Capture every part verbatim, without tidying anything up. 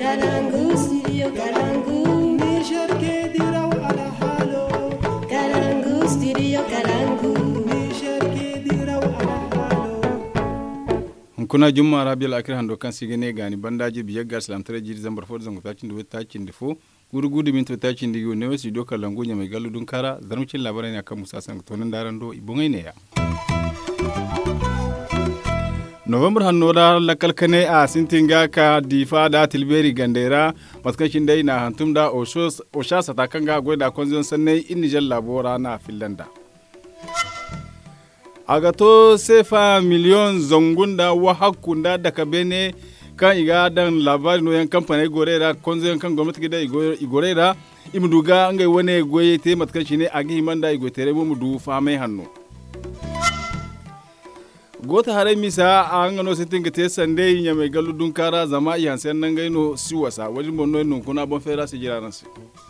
Kalangu, studio Kalangu. Niger ke diraw ala halo. Kalangu, studio Kalangu. Niger ke diraw ala halo. Kuna jumma rabiul akir hando kan sigene gani bandaji biya gas lam tare jiri zambar fo zango tacin do tacin difo gudu gudu min to tacin digo ne wasi do Kalangu nya mai galu dun kara zarmucin labarai ne kan Musa Sang tonan daran do ibungai ne ya November hanno da lakalkane a sintinga ka difa da tilberi gandera matkashin dai na hantum da oshos oshasa takanga goida konzon sanne inni jalla bora na Finlanda agato sefa miliyon zongunda wa hakunda daga bene kan iga dan labari no yan kamfani gorera konzo yan kan gwamnati gida igorera imduga ngai wane goye te matkan shine agi manda igo tere mu du fame hanno gota hare misa an no sitin gete sande nya mai galu dun kara zama iyan sen nan gaino siwasa wajin bonno nun kuna bon fera se jiraran su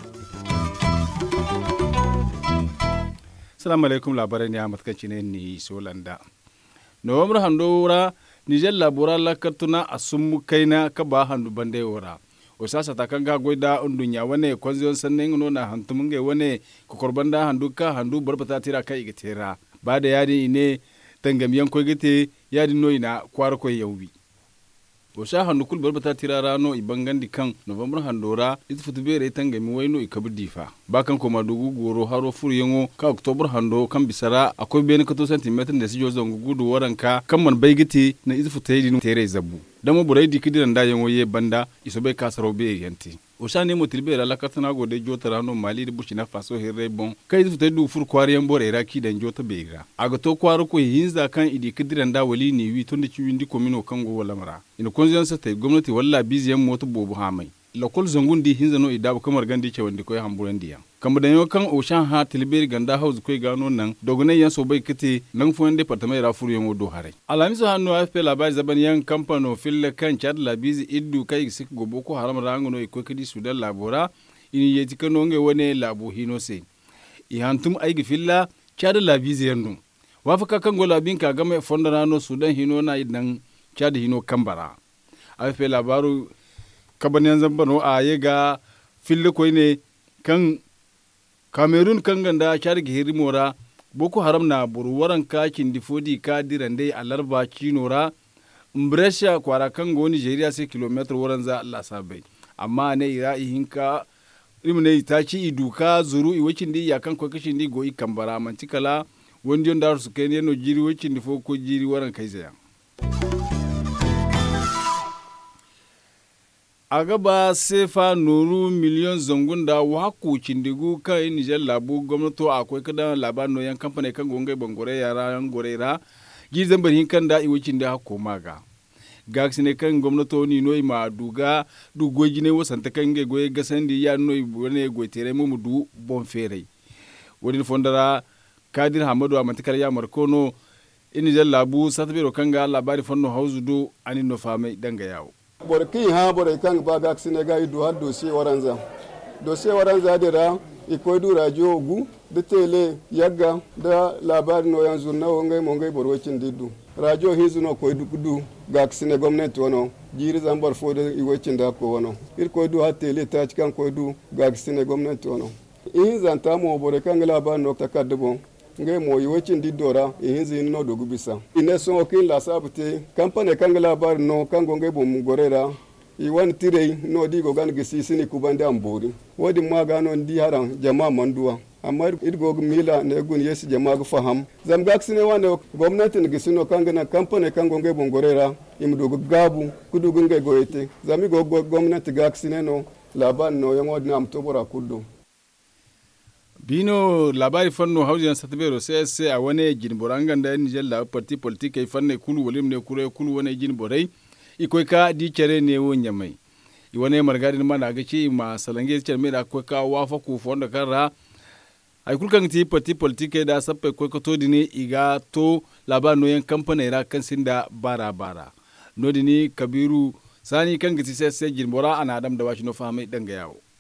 Assalamu alaikum labarai ne a matkanci ne ni Solanda. November handora Niger labora la kartuna asummu kaina ka ba handu bande wora. O sasa ta kanga goida undunya wane konzion sannen no na hantumunge wane kokorbanda handuka handu barbata tira kai gitera. Ba da yadi ne tangamiyan ko gite yadi no ina kwar ko yawbi. O sha handu kul barbata tira rano ibangandi kan November handora itu futubere tangami waino ikabudifa. Bakan ko madugu goro haro furiyengo ka October hando kan bisara akwai bene kato centimeter da sijo zongu gudu waranka kan man baigiti na izu futaydi tere zabu. Damo burai dikidiran da yango ye banda isobe kasaro be yanti. O sha ne motilbe la katana go de jota rano mali de Burkina Faso herre bon kai izu futaydu fur kwariyan bore raki dan jota beira. Aga to kwaru ko hinza kan idi kidiran da wali ni wi tonde ciwindi komino kango wala mara. Ina konzion sa tay gwamnati walla biziyan moto bobu hamai. Lokol zangundi hinza no idabu kamar gandi ce wanda koy hamburan diya kamba da yau kan oshan ha tilberi ganda house koy gano nan dogonai yan so bai kite nan fuan department ra furu yan wodo hare alamiso hanno afp labari zaban yan kampano fille kan chad labizi iddu kai sik go boko haram rangono e koy kidi sudan labora ini yeti kano nge wone labo hino se i hantum aigi filla chad labizi yandu wafaka kan go labin ka game fondarano sudan hino na idan chad hino kambara afp labaru kabanyan zambano a yega fille koy ne kan Cameroon kan ganda chargi hirimora Boko Haram na buru waran ka kindi fodi ka dirande alarba kinora mbresha kwara kan go Nigeria sai kilometer waran za Allah sabai amma ne ira hinka rimne itaci iduka zuru iwacin di yakan ko kashin di go ikambara mantikala wondion dar su kai ne no jiri wacin di fo ko jiri waran kai zaya a gaba sefa nuru miliyon zangun da waku cindigu kan Niger labu gwamnato akwai kadan labarin yan kamfani kan gongai bangore yara yan gorera gizan bari kan da iwacin da hako maga gaksi ne kan gwamnato ni noi ma duga du goji ne wasan ta kan ge goye gasan di ya noi wone go tere mu du bon fere wodi fondara Kadir Hamadu amantikar ya markono Niger labu satbero kan ga labari fonno hauzu do ani no fame danga yawo bore ki ha bore kan ba ga sine ga idu har dossier waranza dossier waranza dira iko du radio gu de tele yaga da labari no yanzu na ngai mo ngai bor wacin didu radio hizu no ko du du ga sine gwamnati wono jiri zambar fo de iwacin da ko wono ir ko du ha tele ta cikan ko du ga sine gwamnati wono in zanta mo bore kan labari no takaddo ngai mo yiwacin didora ihinzi no dogu bisa ine so kin la sabute kampane kan labar no kan gongai bom gorera i wan tirei no digo gan gisi sini kubande amburi wodi magano ndi haran jama manduwa amma irgo mila ne gun yesi jama gu faham zam gaksine wane gwamnati ne gisino kan gana kampane kan gongai bom gorera im dogu gabu kudu gungai goyete zami go gwamnati gaksine no laban no yango nam tobora kudu Bino labari fanno haujan satbero sai sai a wane jinborangan da Niger la parti politique ay fanne kulu wolim ne kure kulu wane jinborai ikoy ka di cere ne wonya mai i wane margadin mana ga ci ma salange cere me da ko ka wafa ku fonda karra ay kulkan ti parti politique da sappe ko ko to dini iga to labano yan company ra kan sinda bara bara no dini Kabiru sani kan giti sai sai jinbora ana adam da washi no fahimai danga yawo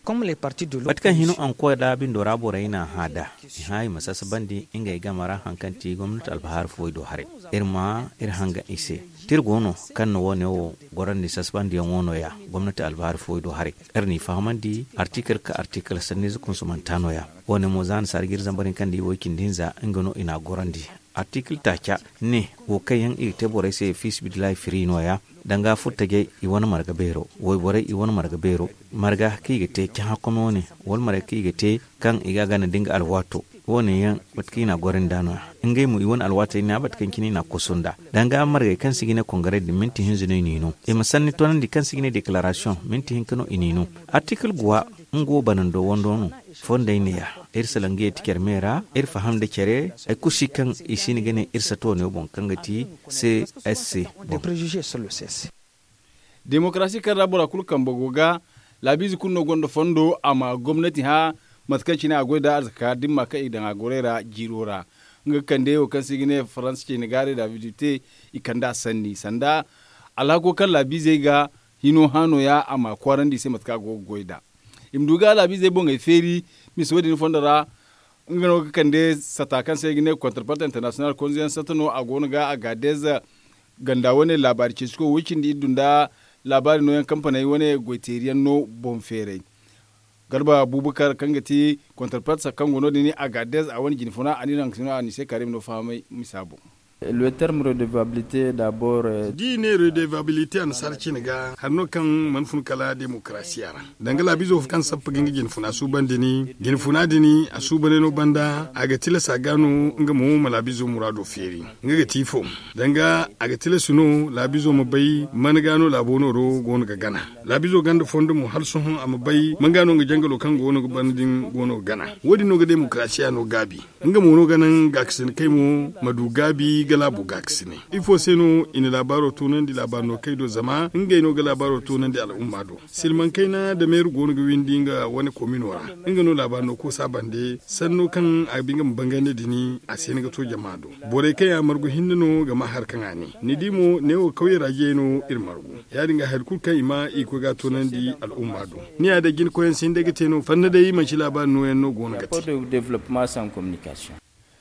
Batkan hinu an koya da bin dora borai na hada hai masas bandi inga gamara hankanti gwamnati albahar foido hare irma ir hanga ise tirgono kan no wone wo goran ni sasbandi wono ya gwamnati albahar foido hare erni fahamandi article ka article sanni zukun sumantano ya wone mozan sargir zambarin kandi wokin dinza ingano ina gorandi article tacha ne wo kayan ite borai se fis bidlai free no ya danga futtage i wani marga bero woi bore i wani marga bero marga kigete ki hakono ne wal marga kigete kan iga gana dinga alwato woni yan batkina gorin dano ingai mu i wani alwato ina batkan kini na kusunda danga marga kan sigine kongare di minti hinzune nino e masanni tonan di kan sigine declaration minti hinkano inino article guwa ngo banando wondono fonde ne ya ir salange tiker mera ir faham de kere ay kushi kan isini gane ir sato ne bon kangati C S C des préjugés sur le C S C. Demokrasi kan rabura kulkan bogoga labizi kunno gondo fondo ama gwamnati ha matkanci ne agoda arzaka dimma kai idan agorera jirora nga kande o kan sigine France ce ne gare da vidite ikanda sanni sanda alako kan labizi ga hino hano ya ama kwarandi sai matka gogoida imduga labizi bon feri miso wadin fondara ngano kande satakan sai gine counterpart international conscience satano agona ga agadeza ganda wani labari ce suko wikin di dunda labari no yan kamfani wani goiterian no bonfere garba abubakar kangati counterpart sakan gono ni agadez a wani ginfuna aniran sina ni sai karim no famai misabo. Le terme redevabilité d'abord di ne redevabilité an sarci ga hanno kan manfun kala demokrasiya dangala bizo kan sappa ginga gin funa su bandini gin funa dini asu baneno banda aga tila sagano nga mu mala bizo murado feri nga tifo danga aga tila suno la bizo mo bay man gano la bono ro gono ga gana la bizo ganda fondo mo halso hon am bay man gano nga jangalo kan gono ga bandin gono gana wodi no ga demokrasiya no gabi nga mu no ganan gaksin kai mo madu gabi gala bugaksine ifo seno ina labaro tunan di labarno kaido zama inga ino ga labaro tunan di al'umma do silman kaina da meru gonu ga windi nga wani kominora inga no labarno ko sabande sanno kan abinga bangane dini a sai ga to jama'a do bore kai ya margu hinno ga mahar kan ani ni dimo ne o kauye raje no irmargu ya dinga harkul kai ma iko ga tunan di al'umma do ni ya da gin koyen sin daga teno fanna dai man shi labarno yan no gonu ga de développement sans communication.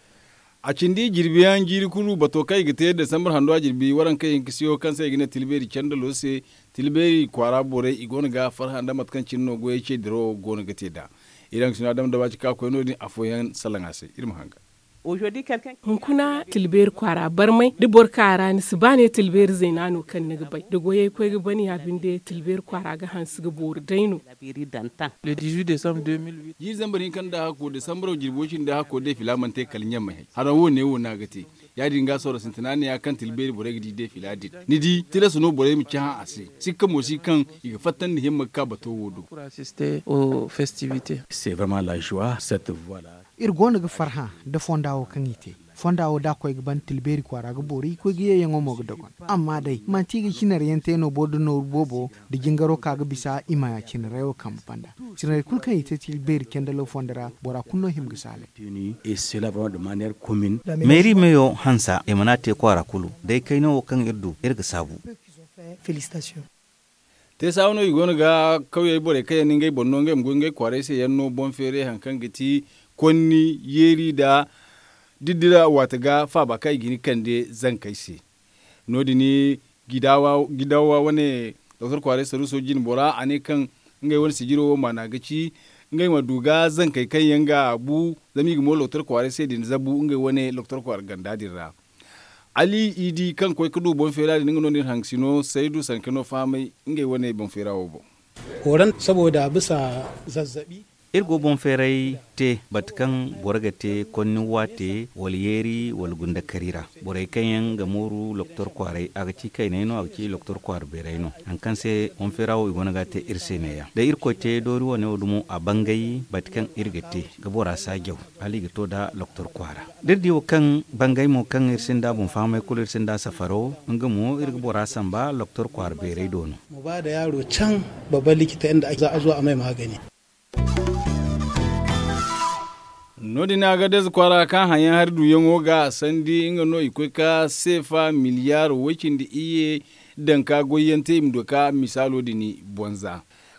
A cindi jirbiyan jiri kulu bato kai gite da sambar hando jirbi waran kai kisiyo kan sai gine tilberi candalo se tilberi kwara bore igona ga farhan da matkan cinno goye ce dro gona gate da idan suna dam da baci ka ko no din afoyan salangase irma hanga hunkuna tilber kwara barmai dubor kara ni sibane tilber zainano kan ni bai da goye ko ga bani abin da tilber kwara ga hansu ga bor daino Le dix-huit décembre deux mille huit yi zambarin kan da hako da sambaro jirbocin da hako da filamante kalnyan mai haran wo ne wo na gate ya dinga soro sintanani ya kan tilber bore gidi de filadit ni di tilasu no bore mu kyan ase sikka mo si kan iga fatan ni himma ka bato wodo pour assister aux festivités. C'est vraiment la joie cette voix là. Irgona ga farha da fondawo kan ite fondawo da koy ban tilberi kwara ga bori ko giye yango mo ga dogon amma dai man tigi kinar yente no bodo no bobo de jingaro kaga bisa ima ya kinrewo kampanda kinare kul kan ite tilberi kendalo fondara bora kunno him gisale Et cela vraiment de manière commune. Mairie meyo hansa emanate kwara kulu dai kaino kan irdu irga sabu. Félicitations. te sawno igona ga kauye bore kai ningai bonno ngem gongai kware se yanno bon fere hankan giti konni yeri da diddira wata ga fa ba kai gini kande zan kai se nodi ni gidawa gidawa wane doktor kware saru sojin bora ane kan ngai wani sigiro mana gaci ngai maduga zan kai kan yanga abu zami gimo doktor kware sai din zabu ngai wani doktor kware ganda dirra Ali idi kan koy kudu bon fera ni ngono ni hangsino saidu sankano famai ngai wani bon fera wobo horan saboda bisa zazzabi Irgo bon ferai te batkan borgate konni wate wal yeri wal gunda karira borai kayan ga moru doktor kware aga ci kai neno aga ci doktor kwar beraino an kan se on ferawo igona gate irse ne ya da irko te dori woni odumu a bangai batkan irgate ga bora sa gyaw ali ga to da doktor kwara dirdi kan bangai mo kan irsin da bon fama kulir sin da safaro ngamo irga bora samba doktor kwar berai dono mu ba da yaro can babban likita inda za a zo a mai magani nodi na ga des kwara kan hanya har du yango ga sandi inga no ikwe ka sefa miliyar wakin da iye dan ka goyente imdo ka misalo dini bonza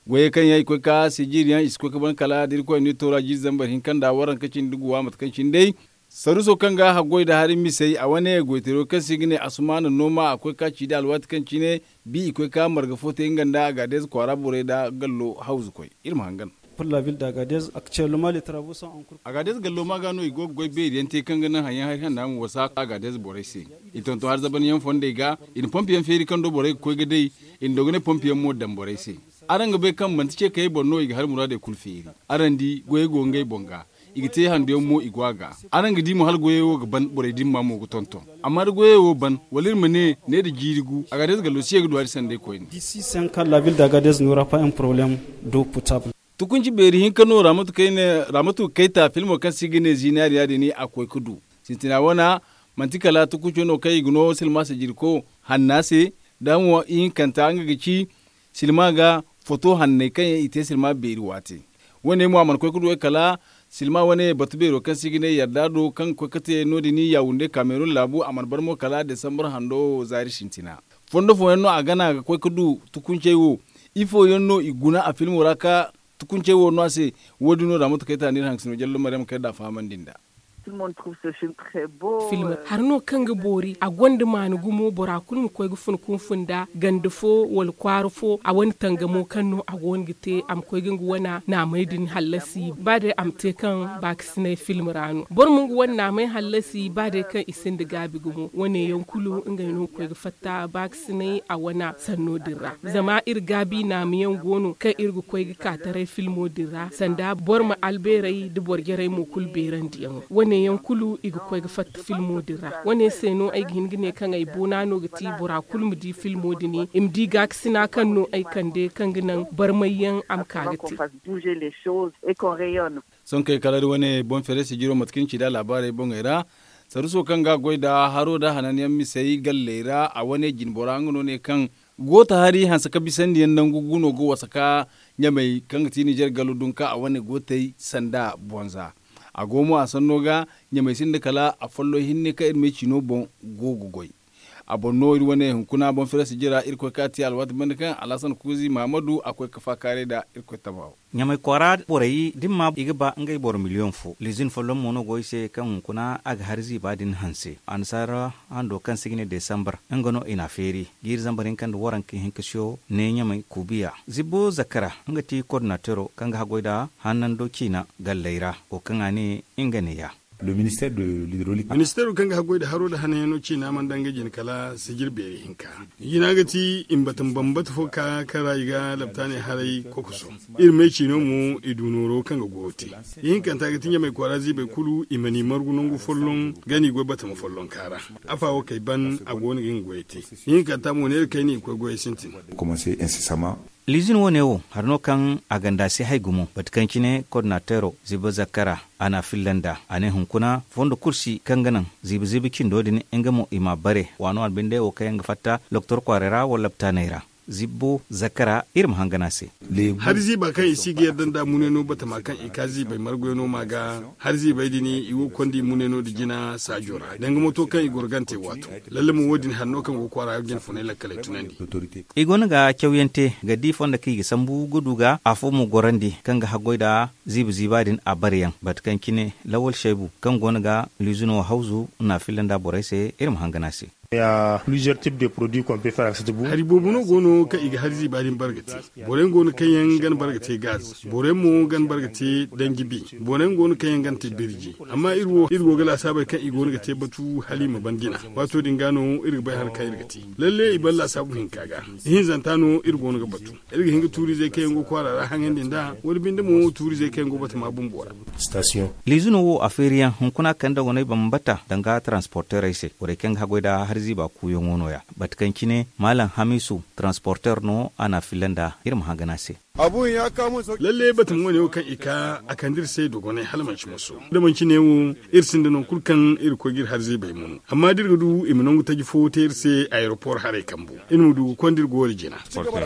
goye kan yayi ko ka sijiriyan isko ka ban kala dir ko ni tora ji zambar hin kan da waran kacin duguwa matkancin dai saruso kan ga hagoi da harin misai a wane goitero kan signe asumana noma akwai ka ci da alwat kan cine bi akwai ka marga foto inganda ga des kwara bore da gallo house koi irma hangan pour la ville d'Agadez actuellement les travaux sont en cours. Agadez gallo magano igo goy be yente kan ganan hayan har han namu wasa Agadez bore se iton to har zaban yan fonde ga in pompiyan feri kan do bore ko ga dai in dogone pompiyan mo dan bore se aranga be kan mantice kai bonno iga har murade kulfiri arandi goye gongai bonga igite hande mo igwaga aranga di mo hal goye wo ga ban bore dimma mo go tonton amma goye wo ban walir mene ne da jirigu Agadez gallo siye ga duwar sande ko ni d'ici cinq ans la ville d'Agadez n'aura pas un problème d'eau potable. tukunci beri hin kano ramatu kai ne ramatu kaita filmo kan sigine zinariya da ni akwai kudu sintina wana mantikala tukunci no kai guno silma sa jirko hannase danwa in kanta an gici silma ga foto hanne kan ite silma beri wate wane mu aman kai kudu kala silma wane batu bero kan sigine yarda do kan ko kate no dini yaunde Cameroon labu aman barmo kala December hando zari shintina fondo fo no agana ga kai kudu tukunci wo ifo yonno iguna a filmo raka tukunce wo no ase wodi no ramuto kayta ni hangsino jallo maryam kayda faman dinda Tout le monde trouve ce film très beau. Film harno kanga bori a gonda manu gumo bora kun ko gu fun kun funda ganda fo wal kwaro fo a wani tangamo kanno a gon gite am ko gingu wana na maidin halasi bade am te kan baksine film ranu bor mun gu wana mai halasi bade kan isin da gabi gumo wane yankulu inga no ko gu fatta baksine a wana sanno dirra zama ir gabi na miyan gono kan irgu ko gu katare filmo dirra sanda bor ma alberai de bor gere mo kul beran diyan wane yankulu igu ko ga fat filmo dira wane seno ay gingine kan ay bonano gati bora kulmu di filmo dini imdi gaksina kanno ay kande kanginan barmayan am kagati bouger les choses et qu'on rayonne son kai kala wane bon fere si jiro matkin ci da labare bon era saruso kan ga goida haro da hananiyan mi sai gallera a wane jin borangono ne kan gota hari hansa ka bisan diyan nan guguno go wasaka nyamai kan tini jar galudunka a wane gotai sanda bonza a gomo a sanno ga nyamai sin da kala a follo hinne ka irme chino bon gogogoi a bonno iri wane hunkuna bon fere si jira irko kati alwat bandaka alasan kuzi mamadu akwai kafa kare da irko tabawo nyamai kwara borai dimma igba ngai bor million fu lizin follo mono goise kan hunkuna aga harzi badin hanse ansara ando kan sigine december ngano ina feri gir zambarin kan waran kin hinkasho ne nyamai kubiya zibo zakara ngati coordinateur kan ga goida hannan dokina gallaira o kan ani ingane ya le ministère de l'hydraulique ministère kan ga hagoy da haro da hanayano ci na man dange jin kala sigir bere hinka yina gati in batan bambata fo ka kara yiga labtane harai kokuso irme ci no mu idunoro kan ga goti yin kan ta gati mai kwarazi bai kulu imani margunungu follon gani go bata mu follon kara afa o kai ban agoni gin goyete yin kan ta mu ne kai ni ko goye sintin commencer incessamment lizin wonewo harno kan aganda si haigumo batkankine coordinateur zibo zakara ana finlanda ane hunkuna fondo kursi kanganan zibi zibi kindodini engamo ima bare wano albinde o kayanga fatta doktor kwarera wala ptanaira zibbo zakara irim hanganase har ziba kan isi ga yardan da muneno bata makan ikazi bai margoyeno maga har ziba dini iwo kondi muneno da jina sajora dan moto kan igorgante wato lalle mu wodin hanno kan go kwara gin funela kale tunandi igona ga kyawente ga difon da kai sambu guduga afo mu gorandi kan ga hagoida zibi zibadin a baryan batkan kine lawal shaibu kan gona ga lizuno hauzu na filanda boraise irim hanganase. Il y a plusieurs types de produits qu'on peut faire avec cette boue. Haribo bono gono ka iga harzi badin bargati. Boren gono kayan gan bargati gaz. Boren mo gan bargati dangibi. Boren gono kayan gan te birji. Amma irwo irwo gala sabai kan igo ga te batu halima bandina. Wato dingano irga bai har kai irgati. Lalle iballa sabu hin kaga. Hin zantano irgo no ga batu. Irga hinga turi zai kayan go kwara ra hangen dinda. Wani binda mo turi zai kayan go batu ma bumbora. Station. Lizuno wo aferian hunkuna kanda wonai bambata danga transporteur ise. Ore kan hagoida har ziba kuyo ngono ya batkankine malam hamisu transporteur no ana filanda irin haganase abun ya kamo lalle batun wani kan ika akan dir sai dogone halman shi musu da man kine wu irsin da non kulkan ir ko gir har zai bai mun amma dir gudu iminon ta gifo ta irse aeroport hare kambu inu du kondir gori jina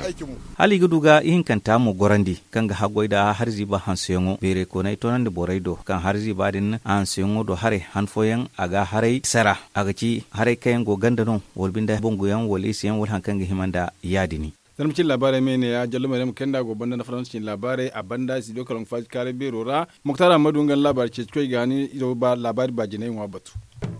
hali gudu ga yin kanta mu gorandi kan ga hagoida har zai ba hansiyo bere ko nai tonan da boraido kan har zai ba din hansiyo do hare hanfoyan aga hare sara aga ci hare kayan go ganda no wolbinda bongo yan wolisiyan wol hankan ga himanda yadini zarmcin labarai mai ne ya jallo mai kenda go banda na farancin labarai a banda si dokalon faji kare berora muktar amadu ngan labar ce kai gani ba labari ba jinai wa batu